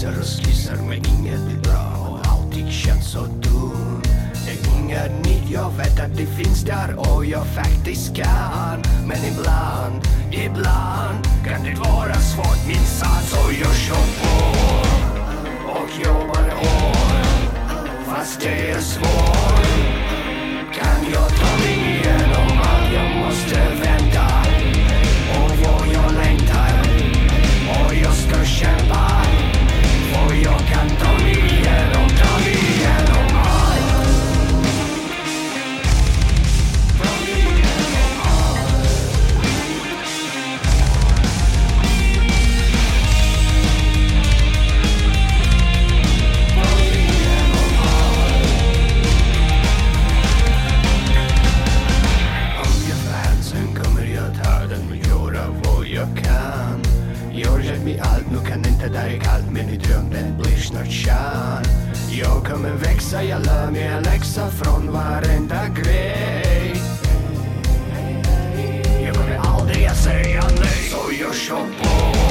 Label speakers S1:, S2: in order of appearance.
S1: skisser och skisser men inget blir bra och allting känns så dum. Det är inget nytt, jag vet att det finns där och jag faktiskt kan. Men ibland kan det vara svårt minsann. Så jag kör på och jobbar hårt fast det är svårt. Kan jag ta mig igenom allt jag måste vänta och vad jag längtar och jag ska kämpa och jag kan ta mig igenom allt. Nu kan inte där är kallt men i drömmen blir snart kärn. Jag kommer växa, jag lär mig en läxa från varenda grej. Jag kommer aldrig att säga nej, så jag kör på.